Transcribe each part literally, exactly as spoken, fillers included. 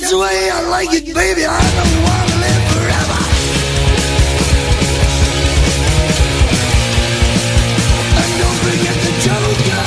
That's the way I like it, baby. I don't want to live forever. And don't forget the Joker.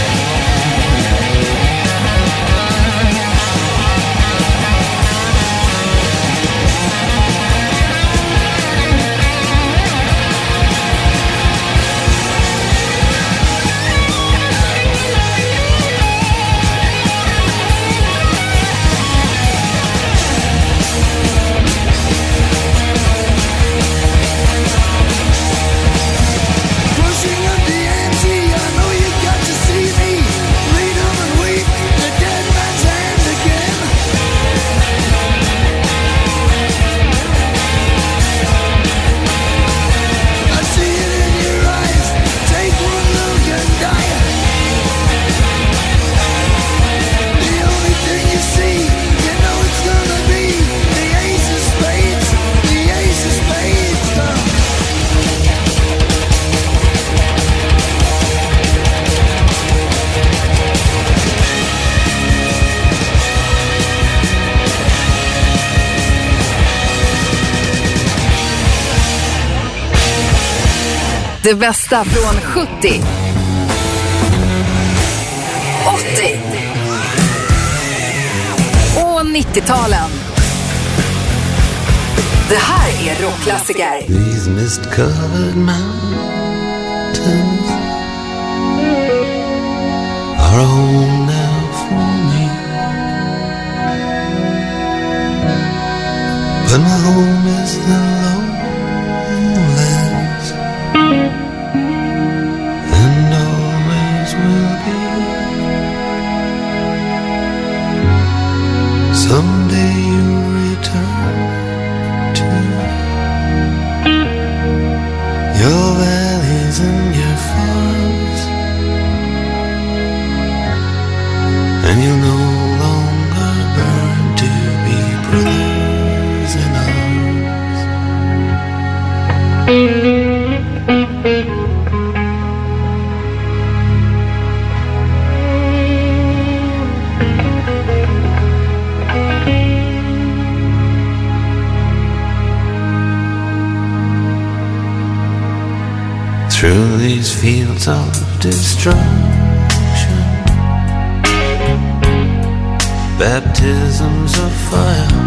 Det bästa från sjuttio, åttio och nittio-talen. Det här är rockklassiker. These mist-covered mountains are a home now for me. But my home is the lowlands, and always will be. Someday you'll return to your valleys and your farms, and you'll no longer burn to be brothers in arms. Through these fields of destruction, baptisms of fire,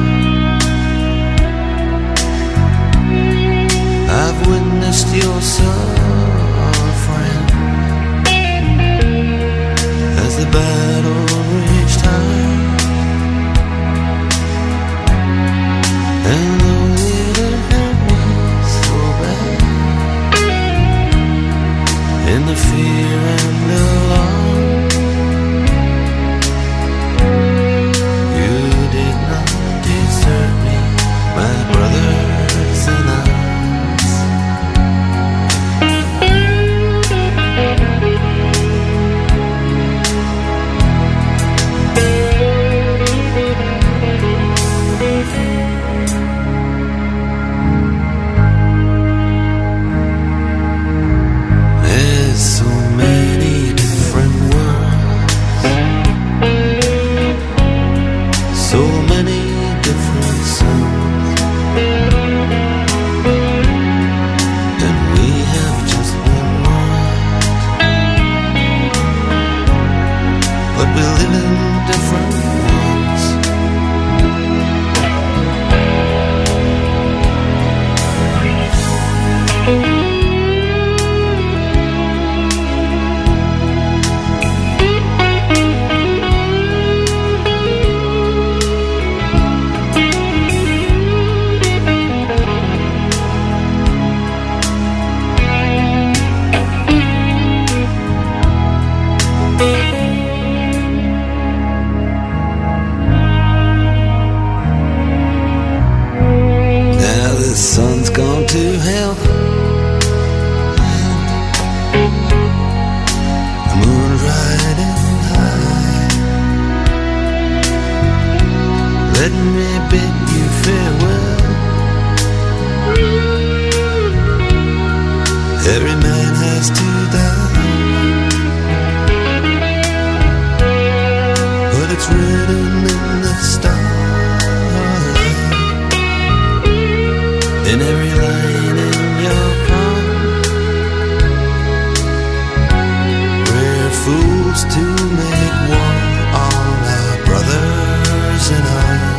I've witnessed your suffering as the battle reached high, and though it hurt me so bad, in the fear and alarm, you did not desert me, my brothers in arms. There's so many different worlds, so many different suns, and we have just one world, but we live in different ones. ships to make war on our brothers in arms.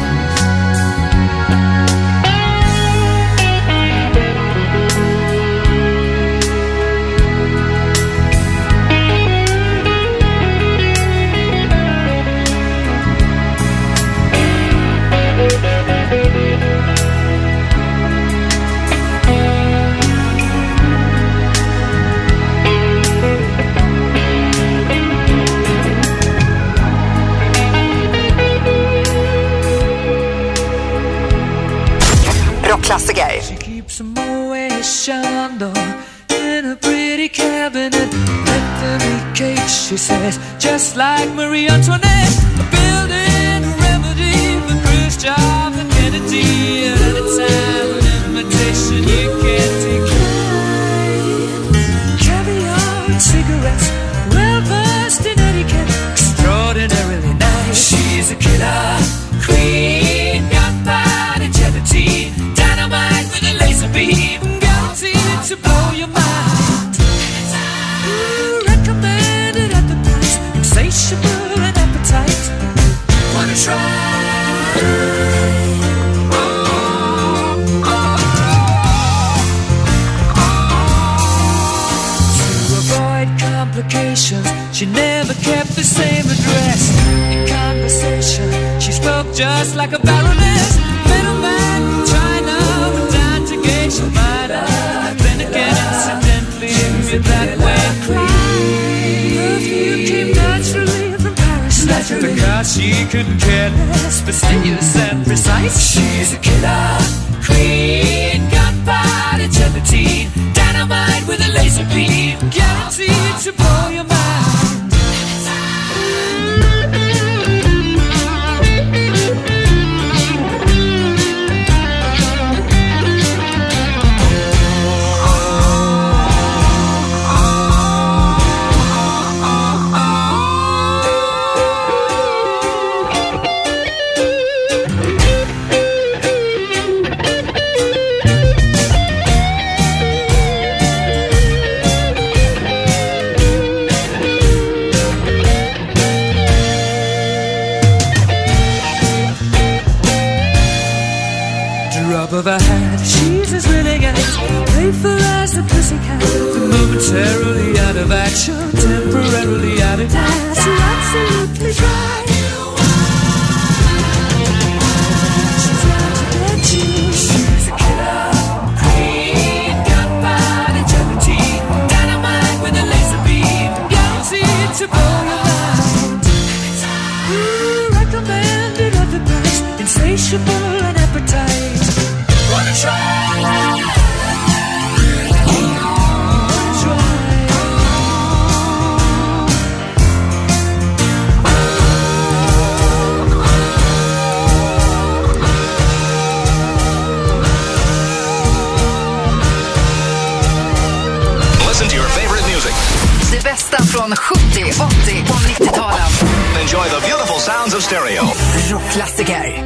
Klassiker. She keeps them always shined on in a pretty cabinet. Let them eat cake, she says, just like Marie Antoinette. Building a remedy for Khrushchev and Kennedy. At a time an invitation you can't decline. Caviar and cigarettes, well versed in etiquette, extraordinarily nice. She's a killer queen, gunpowder gelatine. With a laser beam, guaranteed to blow your mind. Ooh, recommended at the price, insatiable and appetite. Wanna try? Oh, oh, oh. To avoid complications, she never kept the same address. In conversation, she spoke just like a baroness. Middleman from China would die to gauge your mind. Then again, incidentally, you're that way clean. Perfume came naturally from Paris. Naturally. Because she couldn't care less, fastidious and precise. She's a killer queen, gunpowder gelatine, dynamite with a laser beam, guaranteed to blow your mind. Of a hat, she's as willing as playful as the pussycat. Momentarily out of action, temporarily out of gas. You're absolutely right. She's out to get you. She's a killer queen, gunpowder gelatine, dynamite with a laser beam, guaranteed to blow your mind. Ooh, recommended at the price, insatiable and appetite. Wanna try? Listen to your favorite music. Det bästa från sjuttio, åttio och nittio-talen. Enjoy the beautiful sounds of stereo. Rockklassiker.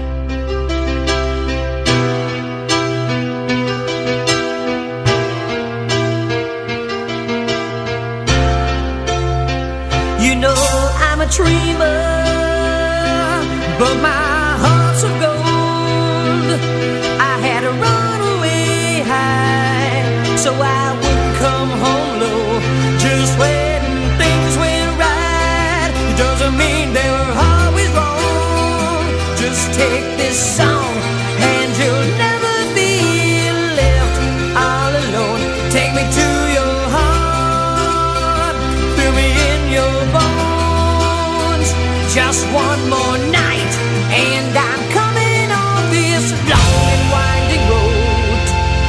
You know I'm a dreamer, but my heart's of gold. I had to run away high, so I wouldn't come home low. Just when things went right, it doesn't mean they were always wrong. Just take this song, and you'll never be left all alone. Take me to your heart, fill me in your bones. Just one more night, and I'm coming on this long and winding road.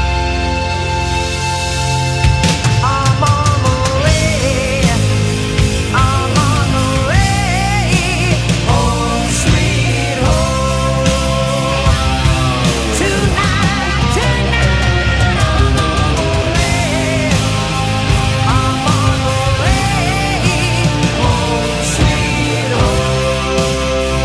I'm on my way, I'm on my way, home sweet home. Tonight, tonight, I'm on my way, I'm on my way, home sweet home.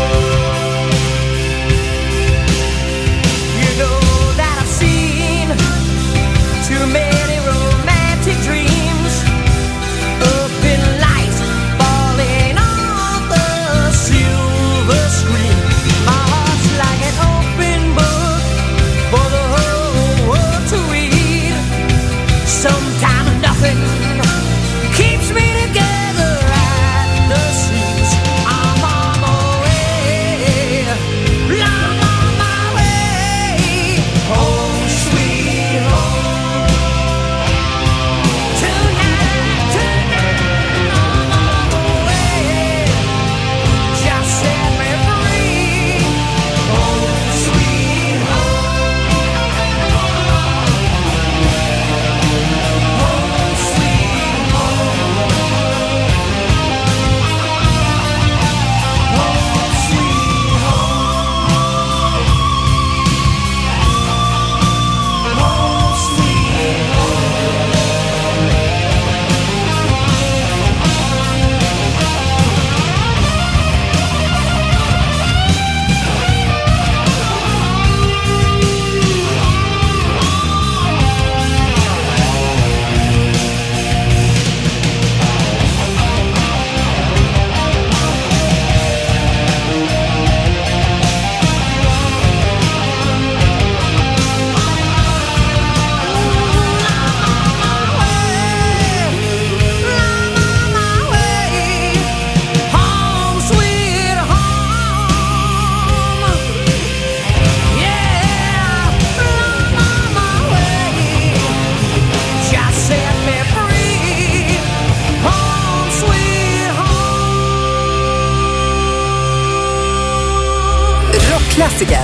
rockklassiker.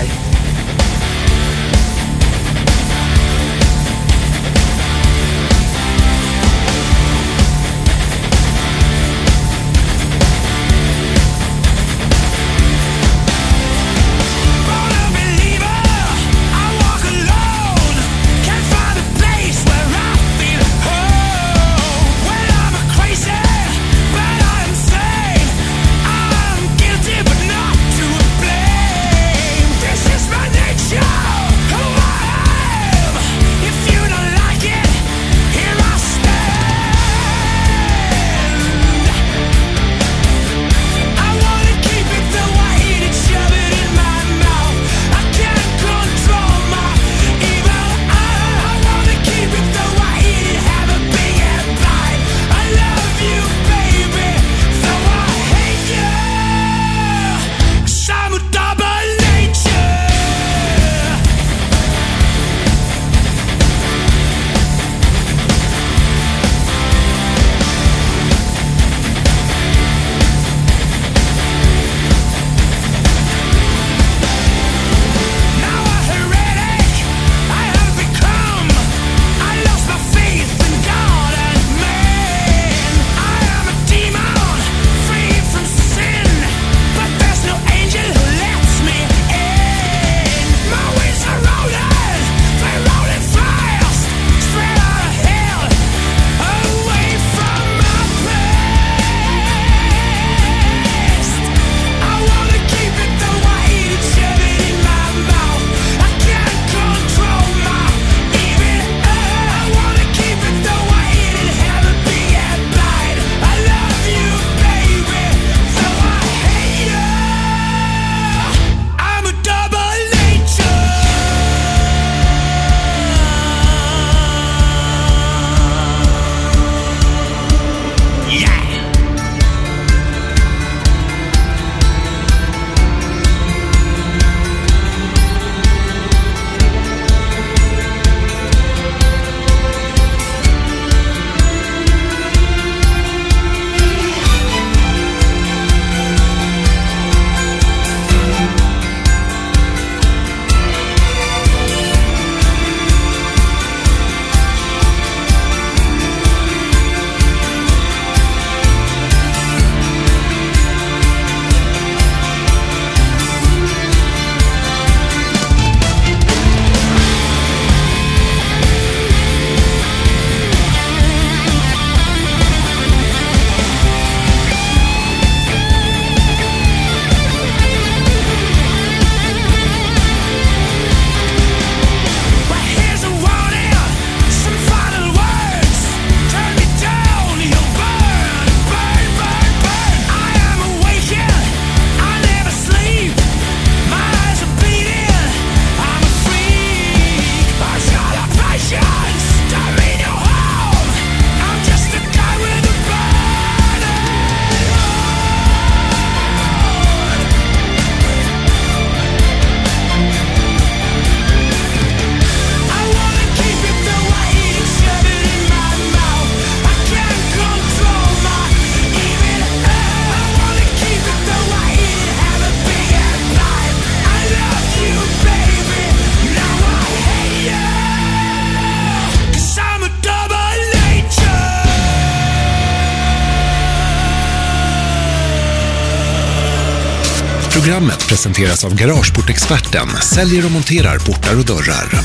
Programmet presenteras av Garageportexperten, säljer och monterar portar och dörrar.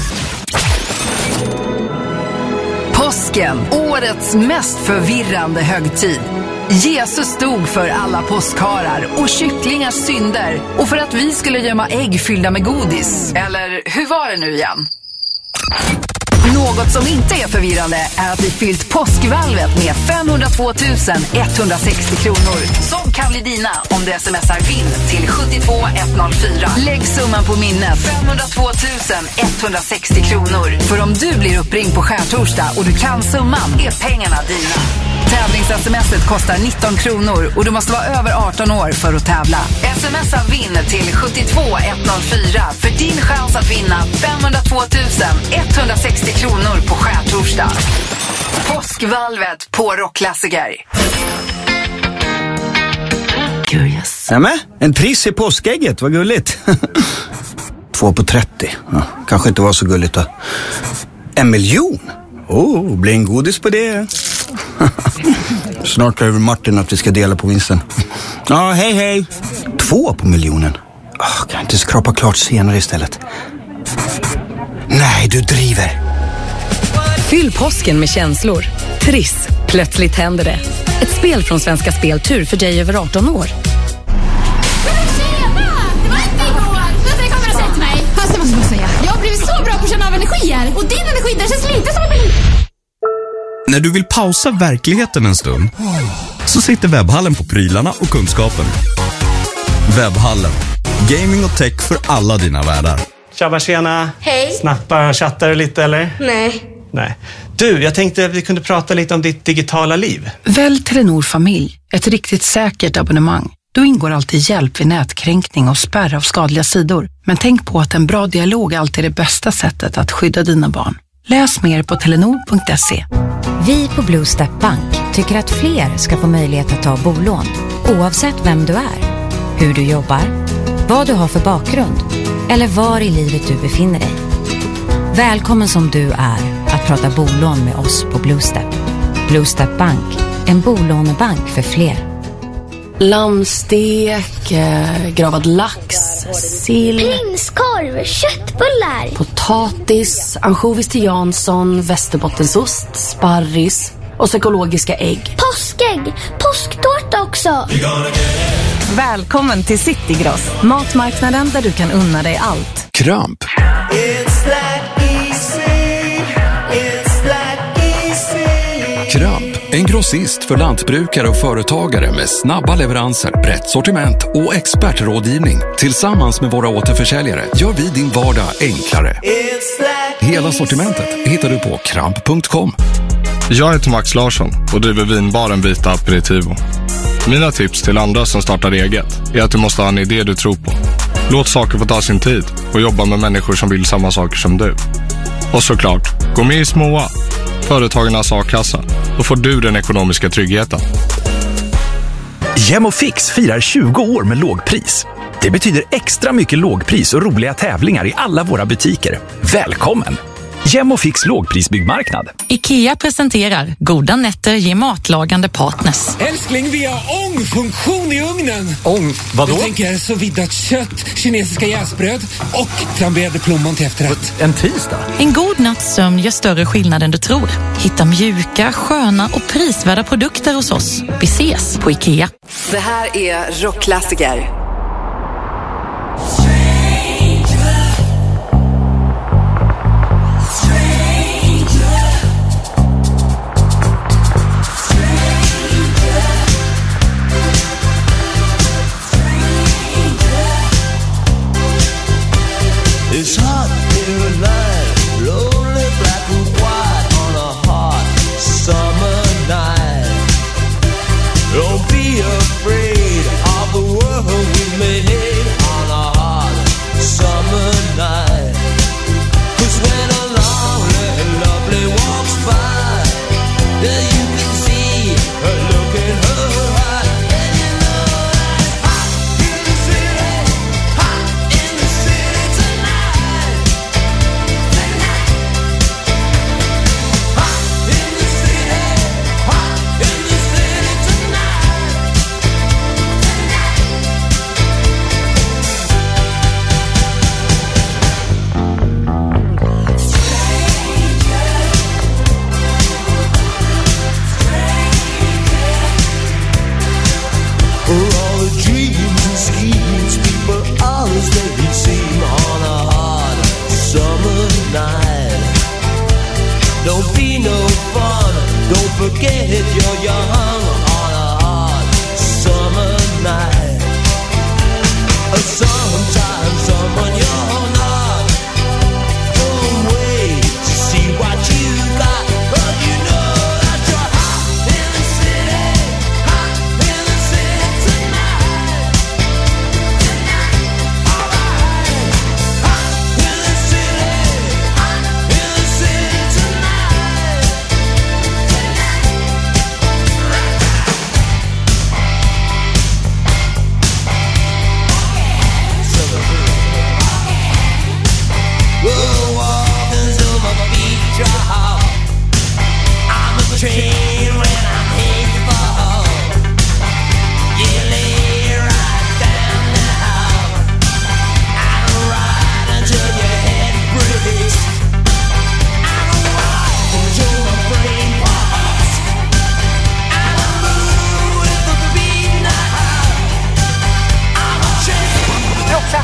Påsken, årets mest förvirrande högtid. Jesus stod för alla påskharar och kycklingars synder och för att vi skulle gömma ägg fyllda med godis. Eller hur var det nu igen? Något som inte är förvirrande är att vi fyllt påskvalvet med femhundratvå tusen etthundrasextio kronor som kan bli dina om du smsar vinn till sju två ett noll fyra. Lägg summan på minnet femhundratvå tusen etthundrasextio kronor. För om du blir uppringd på skärtorsdag och du kan summan är pengarna dina. Tävlings-smset kostar nitton kronor och du måste vara över arton år för att tävla. Smsa vinn till sju två ett noll fyra för din chans att vinna femhundratvå tusen etthundrasextio kronor på skärtorsdag. Påskvalvet på rockklassiker. Curious. Nämen, en triss i påskägget, vad gulligt. Två på trettio. Ja, kanske inte var så gulligt då. En miljon? Oh, blir en godis på det. Snart över Martin att vi ska dela på vinsten. Ja, hej hej. Två på miljonen. Oh, kan jag inte skrapa klart senare istället? Nej, du driver. Fyll påsken med känslor. Triss. Plötsligt händer det. Ett spel från Svenska Spel Tur för dig över arton år. Fast jag måste bara säga, jag har blivit så bra på att känna av energier. Och din energi, den känns lite som en... När du vill pausa verkligheten en stund så sitter Webbhallen på prylarna och kunskapen. Webbhallen. Gaming och tech för alla dina världar. Tjabba, tjena. Hej. Snappar, chattar du lite eller? Nej. Nej. Du, jag tänkte att vi kunde prata lite om ditt digitala liv. Välj Telenor Familj, ett riktigt säkert abonnemang. Då ingår alltid hjälp vid nätkränkning och spärr av skadliga sidor. Men tänk på att en bra dialog alltid är det bästa sättet att skydda dina barn. Läs mer på telenor punkt se. Vi på Blue Step Bank tycker att fler ska få möjlighet att ta bolån, oavsett vem du är, hur du jobbar, vad du har för bakgrund eller var i livet du befinner dig. Välkommen som du är att prata bolån med oss på Blue Step. Blue Step Bank, en bolånebank för fler. Lammstek, gravad lax, sill, Prinskorv, köttbullar. potatis, ansjovis till Jansson, västerbottensost, sparris och så ekologiska ägg. Påskägg, påsktårta också. Välkommen till Citygross, matmarknaden där du kan unna dig allt. Kramp. Kramp, en grossist för lantbrukare och företagare med snabba leveranser, brett sortiment och expertrådgivning. Tillsammans med våra återförsäljare gör vi din vardag enklare. Hela sortimentet hittar du på kramp punkt com. Jag heter Max Larsson och driver vinbaren Vita Aperitivo. Mina tips till andra som startar eget är att du måste ha en idé du tror på. Låt saker få ta sin tid och jobba med människor som vill samma saker som du. Och såklart, gå med i Småa, Företagarnas A-kassa. Då får du den ekonomiska tryggheten. Gemofix firar tjugo år med lågpris. Det betyder extra mycket lågpris och roliga tävlingar i alla våra butiker. Välkommen! Gemofix lågprisbyggmarknad. IKEA presenterar goda nätter ger matlagande partners. Älskling, vi har ångfunktion i ugnen. Ång? Vadå? Jag tänker så viddat kött, kinesiska jäsbröd och flamberade plommon till efterrätt. En tisdag? En god natts sömn gör större skillnad än du tror. Hitta mjuka, sköna och prisvärda produkter hos oss. Vi ses på IKEA. Det här är rockklassiker. It's hot in the night, lonely black and white on a hot summer night. Don't be afraid of the world.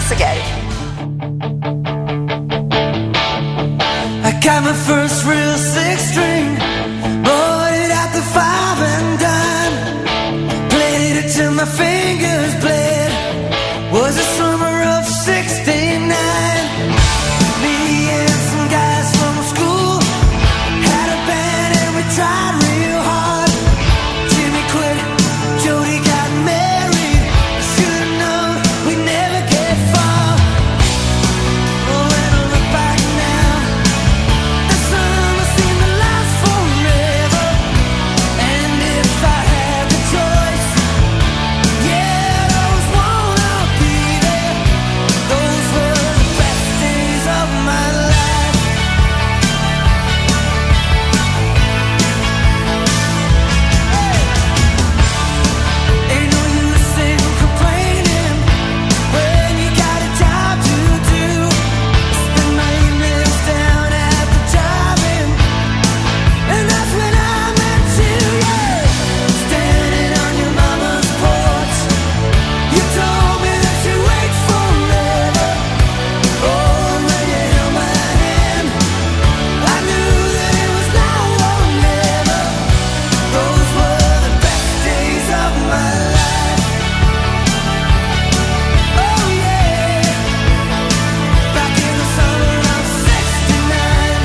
rockklassiker. I got my first real six string, bought it at the five and dime, played it till my fingers bled. Was the summer of sixty-nine. Me and some guys from school had a band and we tried real hard. Jimmy quit, Jody got married. Should've known we'd never get far. Oh, when I look back now, the summer seemed to last forever. And if I had the choice, yeah, I always wanna be there. Those were the best days of my life. Ain't no use in complaining when you got a job to do. Spend my evenings down at the drive-in, and that's when I met you, yeah. Standing on your mama's porch, you told me that you'd wait forever. Oh, when you held my hand, I knew that it was now or never. Those were the best days of my life. Oh yeah, back in the summer of sixty-nine.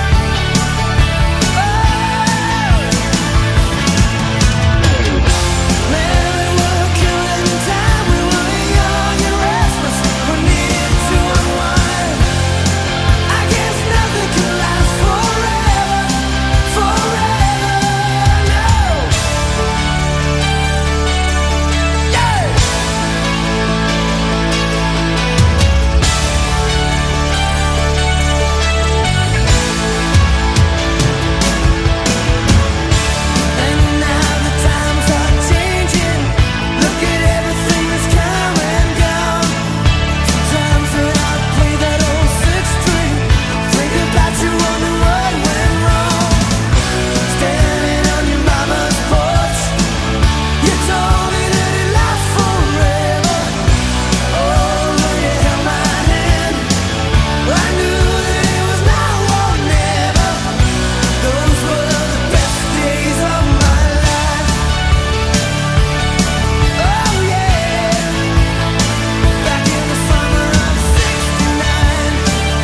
Man, we were killing time. We were young and restless. We needed to unwind. I guess nothing could last forever, forever, no. Yeah. And now the times are changing. Look at everything that's come and gone. Sometimes when I play that old six string, think about you wonder what went wrong. Standing on your mama's porch, you told me that it lasts forever. Oh, when you held my hand, I knew that it was now or never. Those were the best days of my life. Oh yeah, back in the summer of sixty-nine.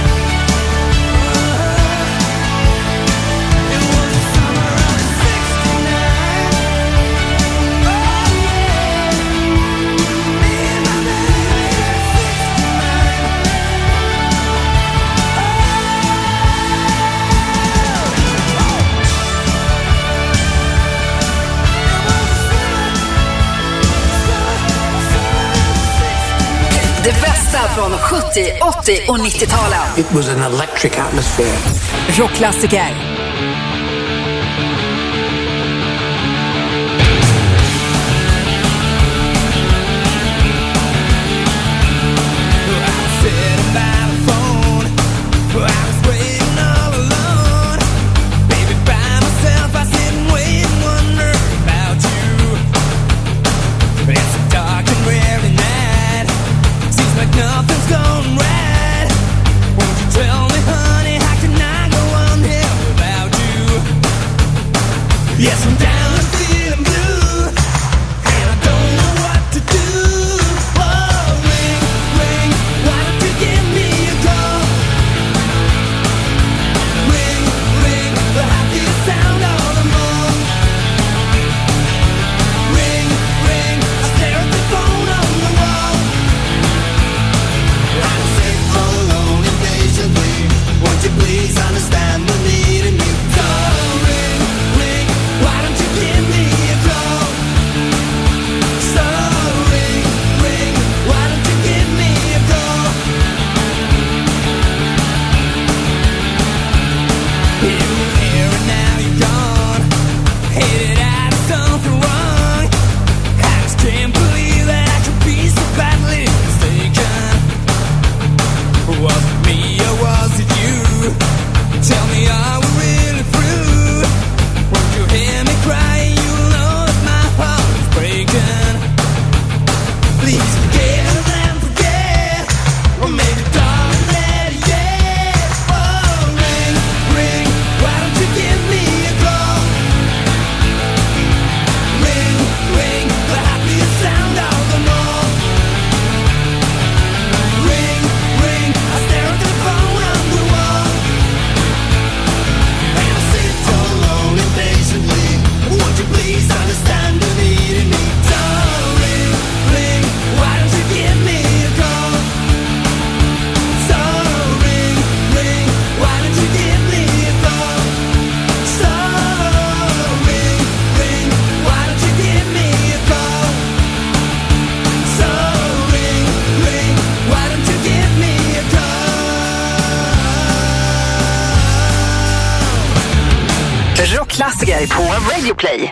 It was the summer of sixty-nine. Oh yeah, me and my baby at sixty-nine. Det bästa från sjuttio, åttio och nittio-talen. It was an electric atmosphere. Rockklassiker. Nothing's gone right. Won't you tell me, honey, how can I go on here without klassiker på Radio Play.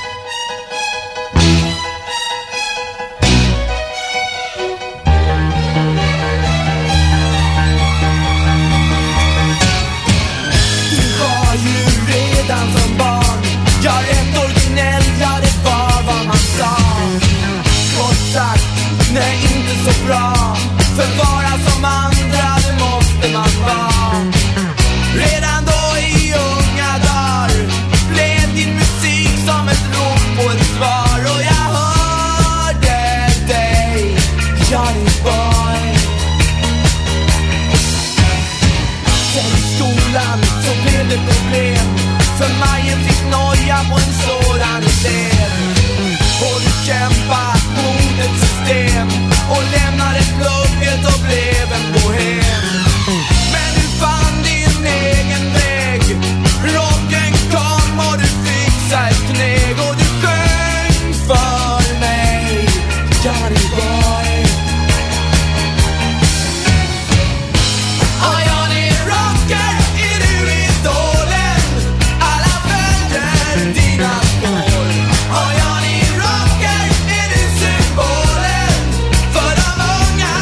Du var ju redan som barn, jag är originell, ja det var vad man sa. Kort sagt, nej inte så bra, för vara som andra det måste man vara. Redan då i unga dagar blev din musik som ett rop på ett svar. Och jag hörde dig, Johnny Boy. Sen i skolan så blev det problem, för Majen fick noja på en sådan idé. Och du kämpade mot ett system och lämnade plugget och blev en bohem. Men du fann din egen väg, rocken kom och du fick sig ett knägg. Och du sjöng för mig, Johnny Boy. Och Johnny rocker, är du idolen, alla följer dina spår. Och Johnny rocker, är du symbolen för de unga.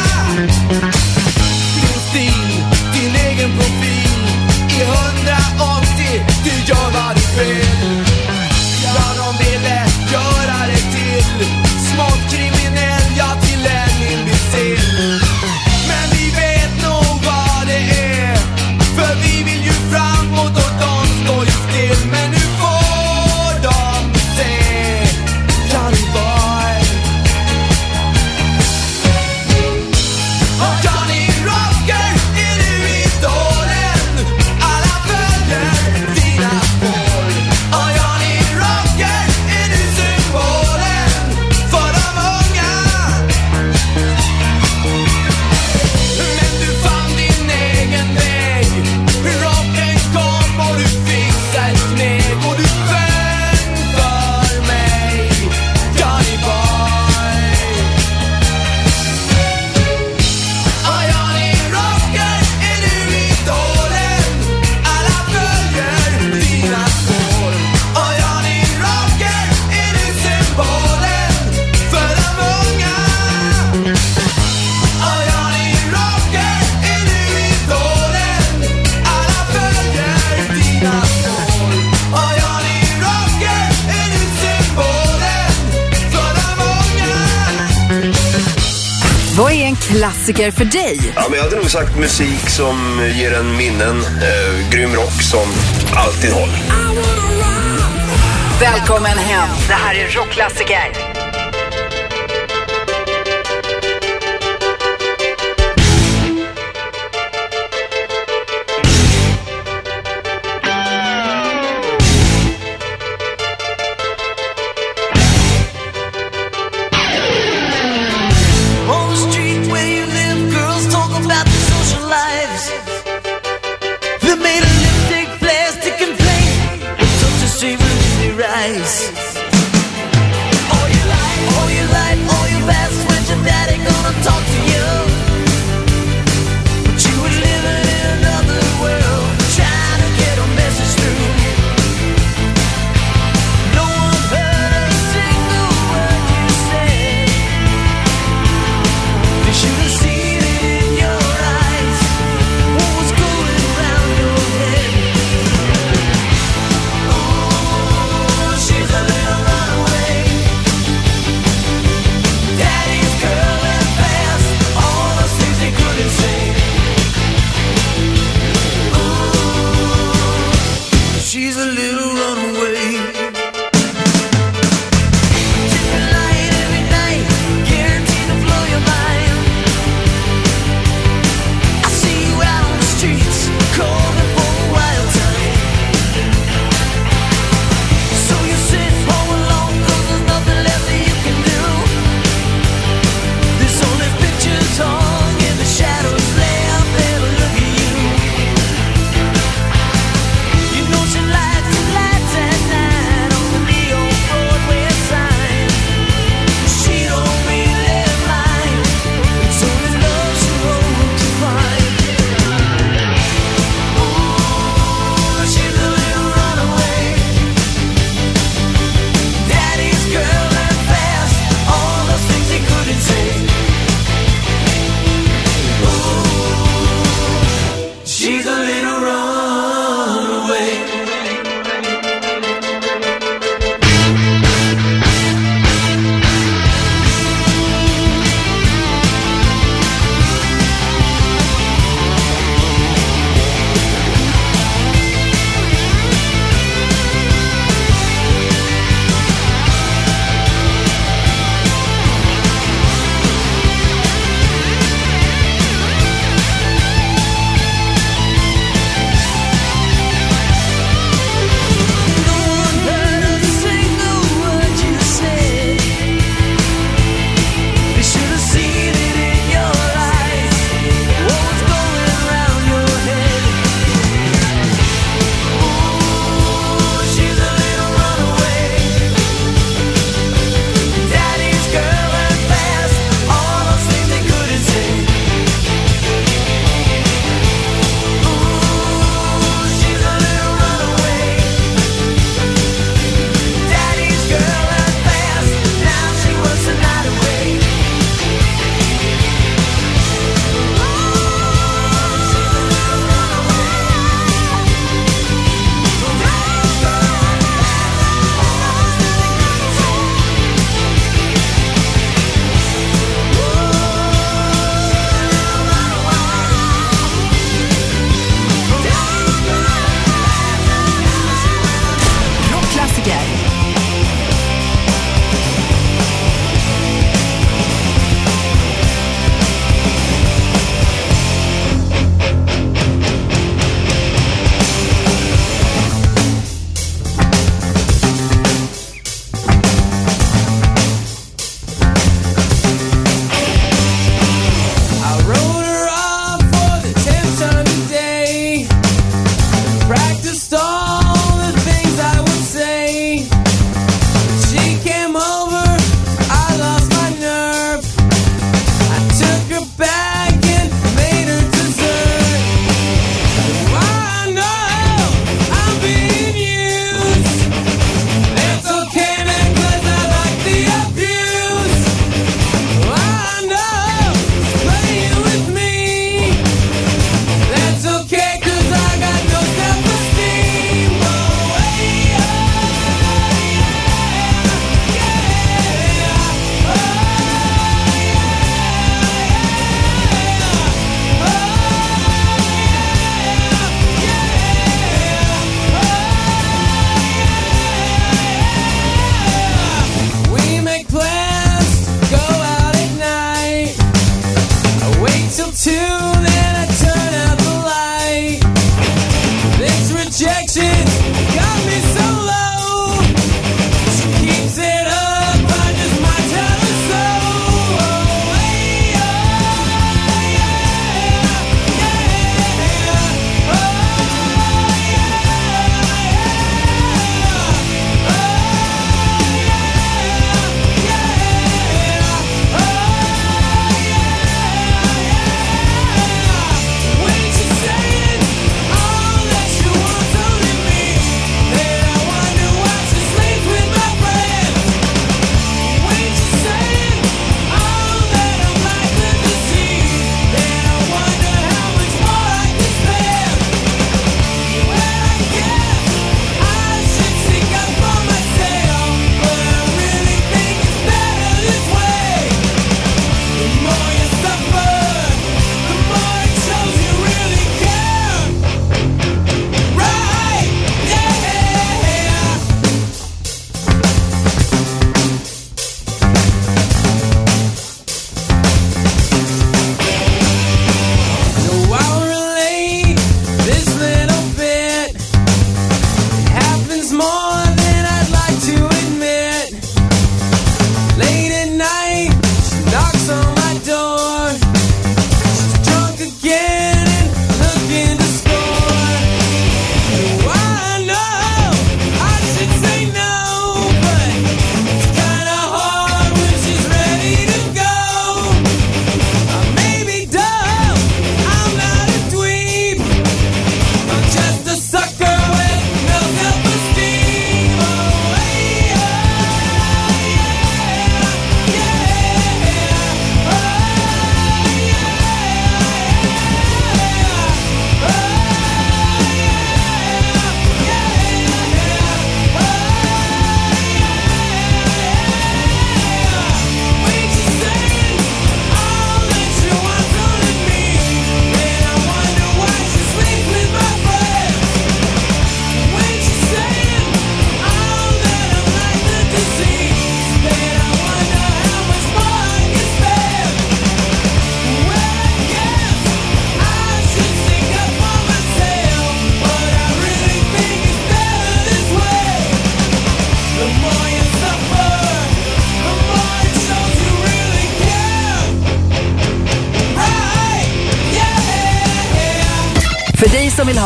Din stil, din egen profil, i hundraåttio, du gör vad du vill. Ja, de ville göra det till smått kriminell, ja till en imbecill. Men vi vet nog vad det är, för vi vill ju framåt och de står ju still. Men nu får de se, Johnny Boy. Och Johnny rocker, är du idolen, alla följer dina spår. Och Johnny rocker, är du symbolen för de unga. Men du fann din egen väg, rocken kom och du fick sig ett knägg. Och du sjöng för mig, Johnny Boy. Och Johnny rocker, är du idolen, alla följer dina spår. Och Johnny rocker, är du symbolen för de unga. Och Johnny rocker, är du idolen, alla följer dina spår. Och Johnny rocker, är du symbolen för de unga. Vad är en klassiker för dig? Ja, men jag hade nog sagt musik som ger en minnen, eh, grym rock som alltid håller. Välkommen hem. Det här är rockklassiker. On the street where you live, girls talk about their social lives. They're made of lipstick, plastic and paint, with such a shame in their eyes. Oh, you like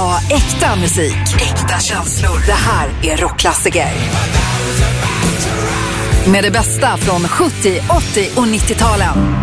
ha äkta musik, äkta känslor. Det här är Rockklassiker. Med det bästa från sjuttio, åttio och nittio-talen.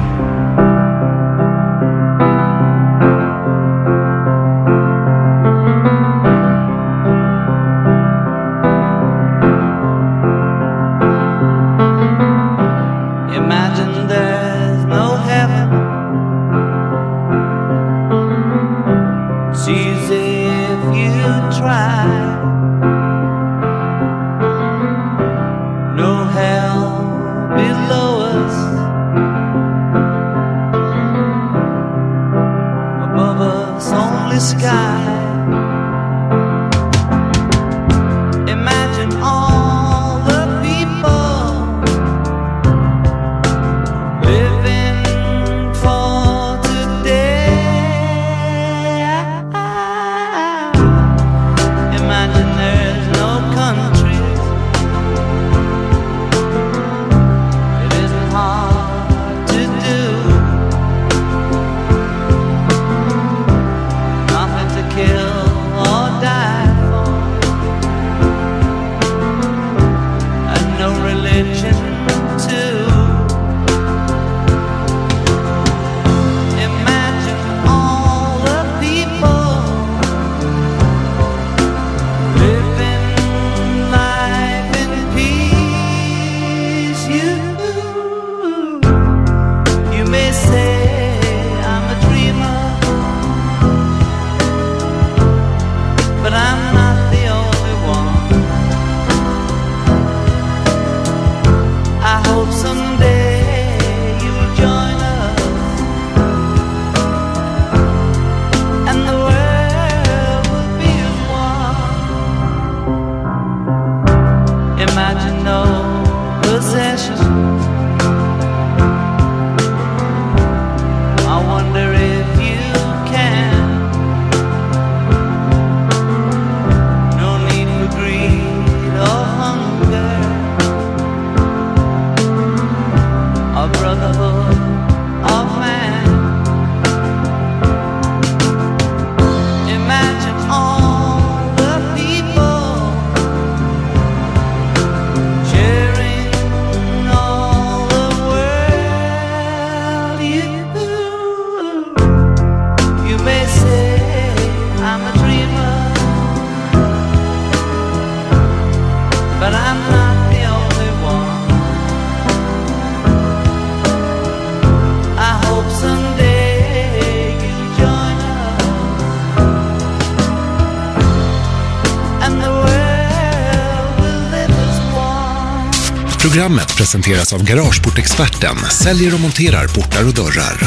Programmet presenteras av Garageportexperten, säljer och monterar portar och dörrar.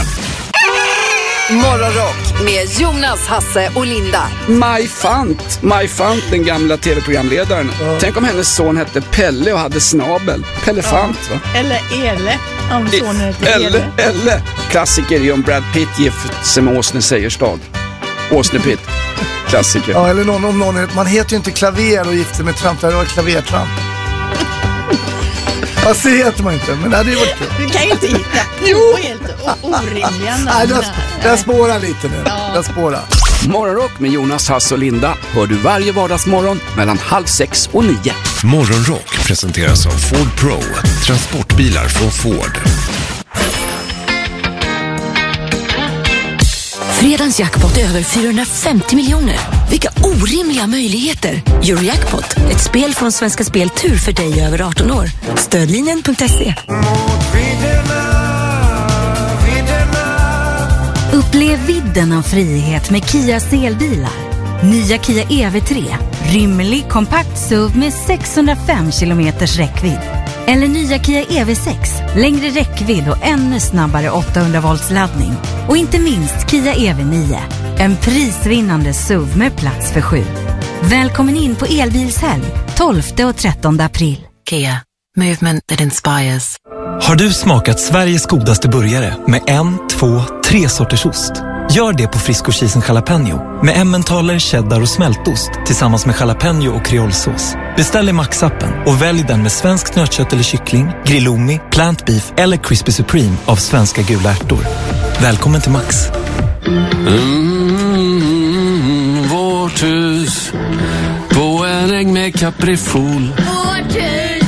Morgonrock med Jonas, Hasse och Linda. Maj Fant, Maj Fant, den gamla tv-programledaren. Ja. Tänk om hennes son hette Pelle och hade snabel. Pelle ja. Fant, va? Eller Elle, om sonen hette Elle. Elle. Klassiker är om Brad Pitt gift sig med Åsne Seierstad. Åsne Pitt. Klassiker. Ja, eller någon, om någon, man heter ju inte Klaver och gifter med Tramp, det var Klavertramp. Alltså det heter man inte, men det hade ju varit kul. Du kan ju inte hitta på helt orimliga namn. Nej, det, det spårar lite nu. Ja. Det spårar. Morgonrock med Jonas, Hasse och Linda hör du varje vardagsmorgon mellan halv sex och nio. Morgonrock presenteras av Ford Pro, transportbilar från Ford. Fredagens jackpot är över fyrahundrafemtio miljoner. Vilka orimliga möjligheter. Eurojackpot, ett spel från Svenska Spel Tur för dig över arton år. Stödlinjen punkt se. Upplev vidden av frihet med Kias elbilar. Nya Kia E V tre. Rymlig, kompakt S U V med sexhundrafem kilometers räckvidd. Eller nya Kia E V sex. Längre räckvidd och ännu snabbare åttahundra volts laddning. Och inte minst Kia E V nio. En prisvinnande S U V med plats för sju. Välkommen in på elbilshelg tolfte och trettonde april. Kia. Movement that inspires. Har du smakat Sveriges godaste burgare med en, två, tre sorters ost? Gör det på Frisco Cheese and Jalapeno med emmentaler, cheddar och smältost tillsammans med jalapeno och kreolsås. Beställ i Max-appen och välj den med svenskt nötkött eller kyckling, grillomi, plant beef eller crispy supreme av svenska gula ärtor. Välkommen till Max. Mm, vart vårt hus på en äng med kaprifol. Vårt hus,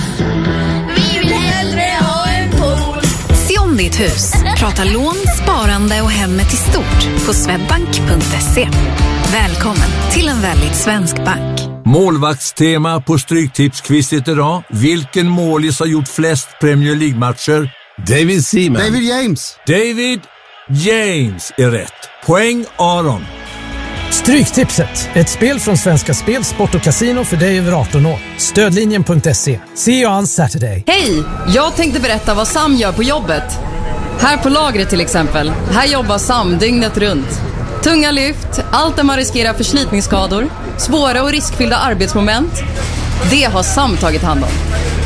vi vill hellre ha en pool. Se om ditt hus. Prata lån, sparande och hemmet i stort på swedbank punkt se. Välkommen till en väldigt svensk bank. Målvaktstema på Stryktipsquizet idag. Vilken målis har gjort flest Premier League-matcher? David Seaman. David James. David James är rätt. Poäng Aron. Stryktipset. Ett spel från Svenska Spel, Sport och Casino för dig över arton år. Stödlinjen punkt se. See you on Saturday. Hej! Jag tänkte berätta vad Sam gör på jobbet. Här på lagret till exempel. Här jobbar Sam dygnet runt. Tunga lyft, allt där man riskerar förslitningsskador, svåra och riskfyllda arbetsmoment. Det har Sam tagit hand om.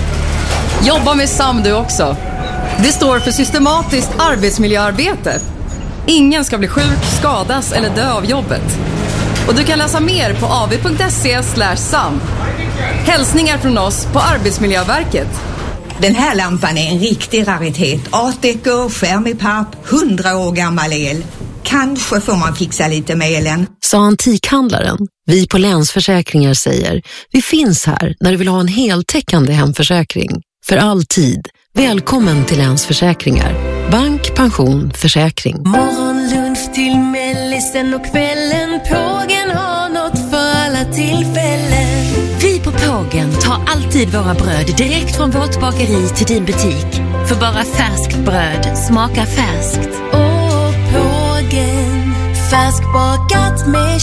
Jobba med Sam du också. Det står för systematiskt arbetsmiljöarbete. Ingen ska bli sjuk, skadas eller dö av jobbet. Och du kan läsa mer på av punkt se slash sam. Hälsningar från oss på Arbetsmiljöverket. Den här lampan är en riktig raritet. Art deco, skärm i papp, hundra år gammal el. Kanske får man fixa lite med elen. Sa antikhandlaren. Vi på Länsförsäkringar säger, vi finns här när du vill ha en heltäckande hemförsäkring. För all tid. Välkommen till Länsförsäkringar. Bank, pension, försäkring. Morgonlunch till mellisen och kvällen. Pågen har något för alla tillfällen. Vi på Pågen tar alltid våra bröd direkt från vårt bageri till din butik. För bara färskt bröd smakar färskt. Och Pågen, färskbakat med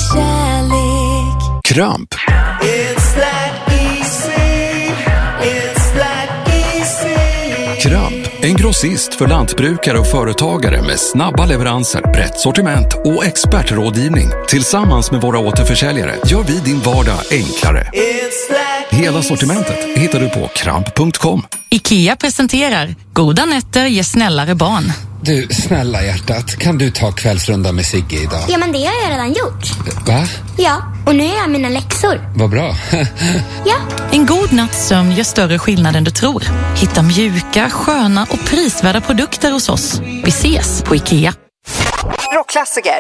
kärlek. Kramp. It's that easy. It's that easy. Kramp, en grossist för lantbrukare och företagare med snabba leveranser, brett sortiment och expertrådgivning. Tillsammans med våra återförsäljare gör vi din vardag enklare. Hela sortimentet hittar du på kramp punkt com. IKEA presenterar Goda nätter ger snällare barn. Du, snälla hjärtat, kan du ta kvällsrunda med Sigge idag? Ja, men det har jag redan gjort. Va? Ja, och nu är jag mina läxor. Vad bra. Ja. En god natts sömn gör större skillnad än du tror. Hitta mjuka, sköna och prisvärda produkter hos oss. Vi ses på IKEA. Rockklassiker.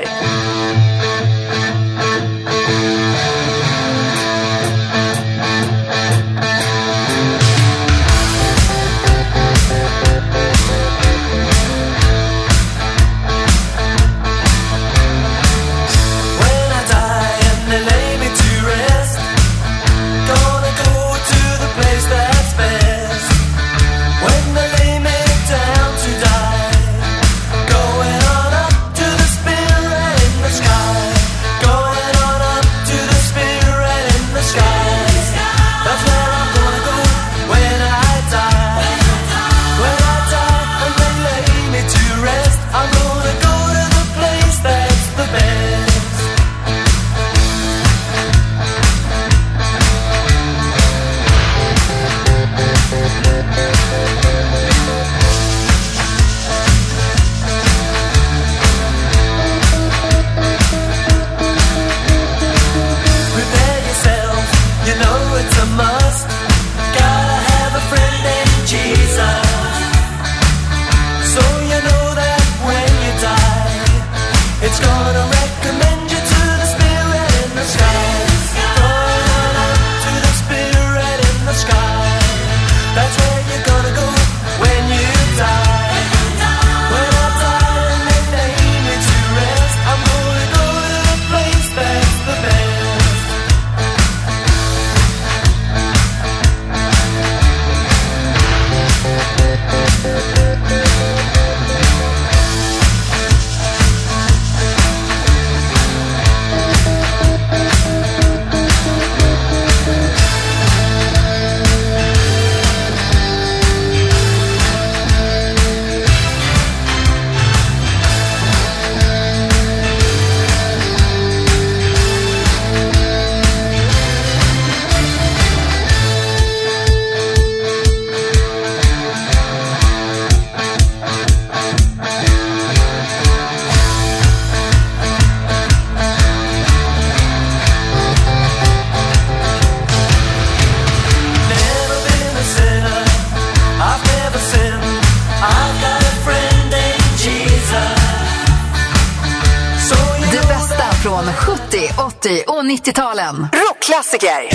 åttio och nittio-talen. Rockklassiker.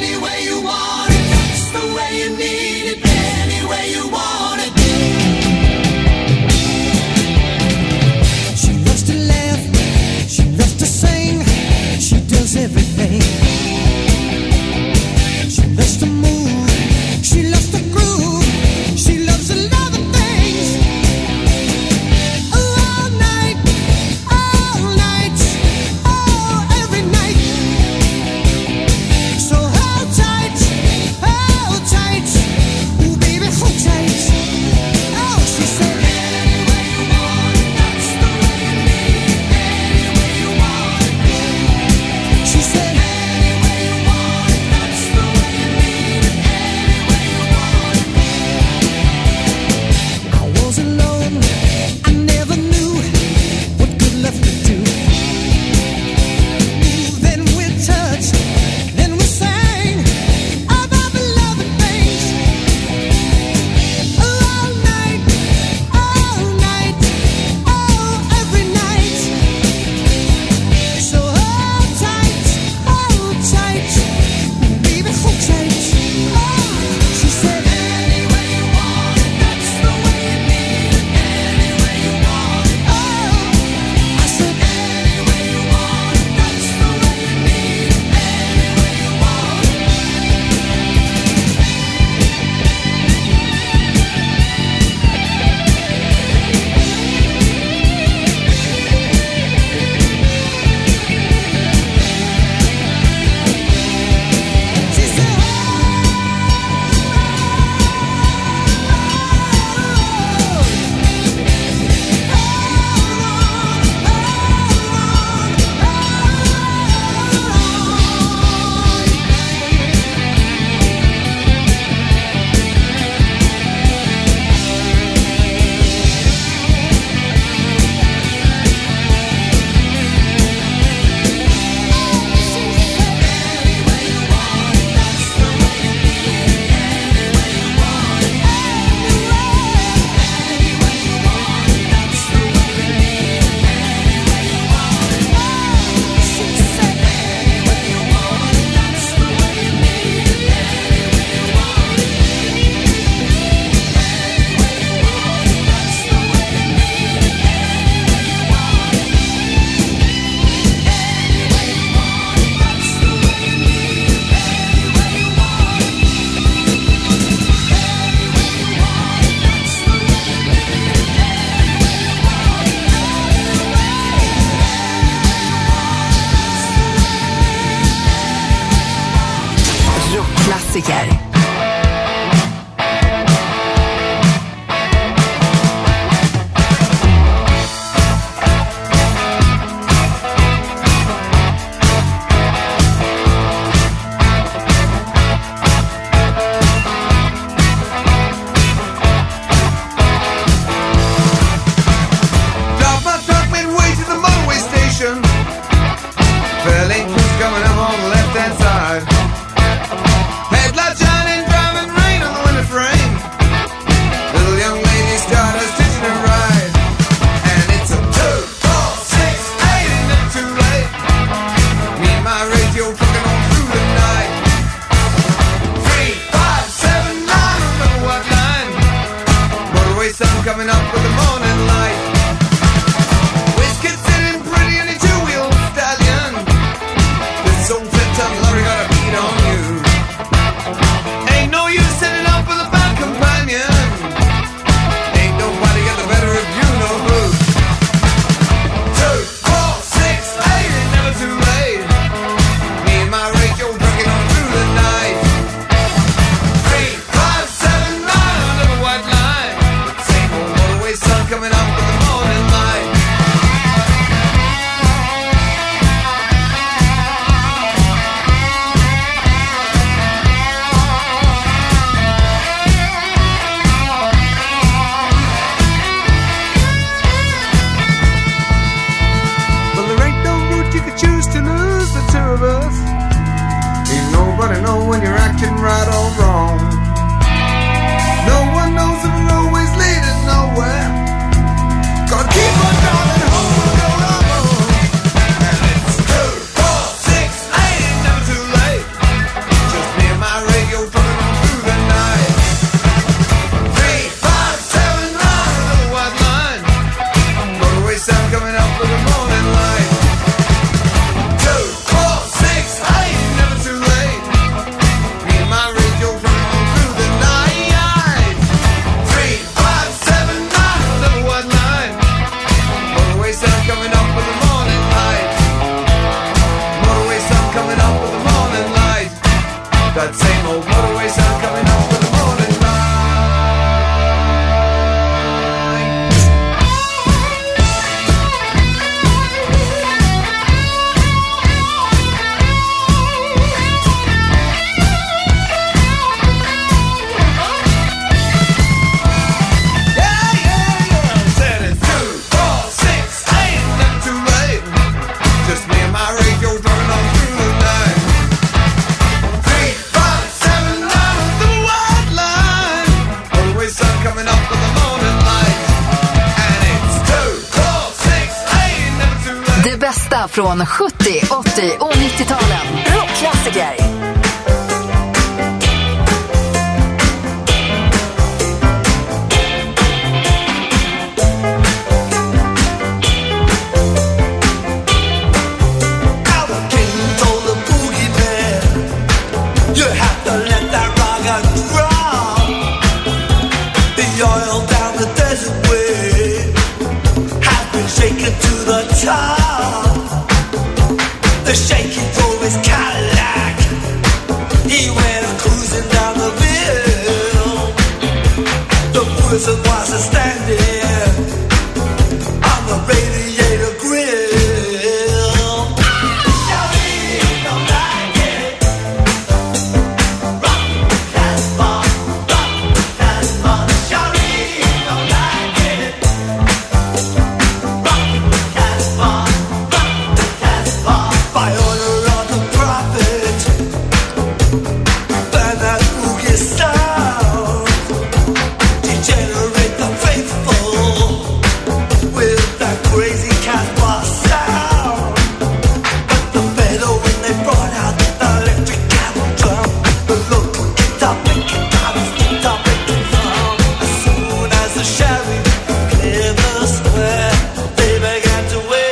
Everything. She loves to move, she loves to groove, she loves a lot of things. Oh, all night, all night, oh, every night. So hold tight, hold tight, ooh baby, hold tight. Oh, she said, any way you want it, that's the way you need it, any way you want it. She said, any way you want it, that's the way you need it, any way you want it. I was alone, I never knew what good love could do. Ooh, then we touched, then we sang about the loving things. Oh, all night, all night, oh, every night. So hold tight, hold tight, baby, hold tight. Oh, she said, any way you want it, that's the way you need it, any way you want it. Oh, I said, any way you want it, that's the way you need it, any way you want it. She said, Rockklassiker. drop my truck midway to the motorway station. Fairlane crews coming up on the left-hand side. Headlights shining, driving rain on the window frame. Little young lady started stitching her ride. And it's a two, four, six, eight, ain't never too late. Me and my radio trucking on through the night. Three, five, seven, nine, remember what line? Motorway sun coming up with the morning light. Whiskey sitting pretty in a two-wheel stallion. This old ten-ton lorry got a beat on you. Ain't no use setting up with a bad companion. Ain't nobody got the better of you, no who. Two, four, six, eight, ain't never too late. Me and my radio trucking on through the night. Three, five, seven, nine, under the white line. Same old motorway sun coming bästa från sjuttio, åttio och nittio-talen. Rockklassiker. The shaking for his Cadillac. He went cruising down the hill. The person was standing on the radiator grill. Shawty don't like it. Rock Casbah, rock Casbah. Shawty don't like it. Rock Casbah. By order of the prophet, burn that boogie sound, degenerate the faithful with that crazy Casbah sound. But the better when they brought out the electric camel drum, the local guitar picking drums, guitar picking drum. As soon as the sheriff cleared the square, they began to wait.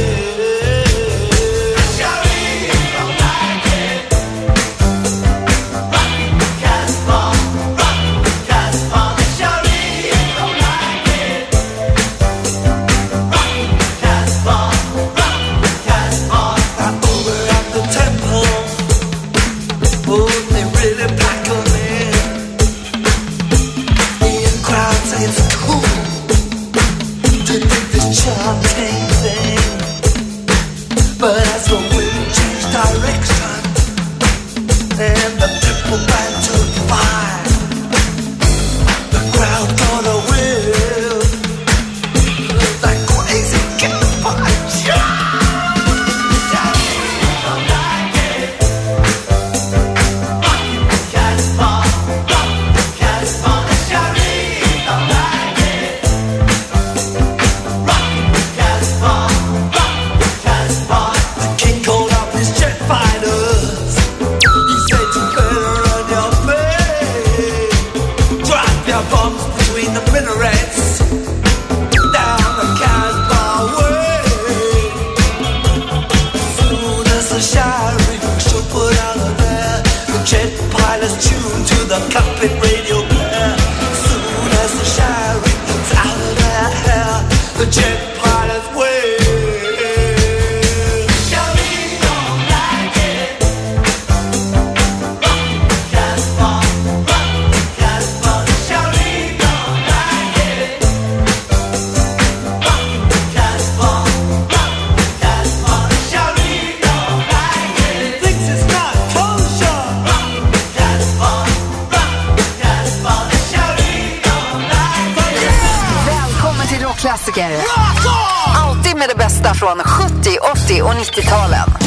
But as the wind changed direction and the triple band took fire, the crowd got a whiff like crazy campfire. Don't like it. Rock Casbah, rock Casbah. Shawty don't like it. Rock Casbah, rock Casbah. The king called up his jet fighters. He said you better run your way. Drop your bombs between the minarets down the Casbah way. As soon as the sheriff should put out of there, the jet pilots tuned to the cockpit radio player. As soon as the sheriff gets out of their hair, the jet pilots way. Klassiker. Alltid med det bästa från sjuttio, åttio och nittio-talen.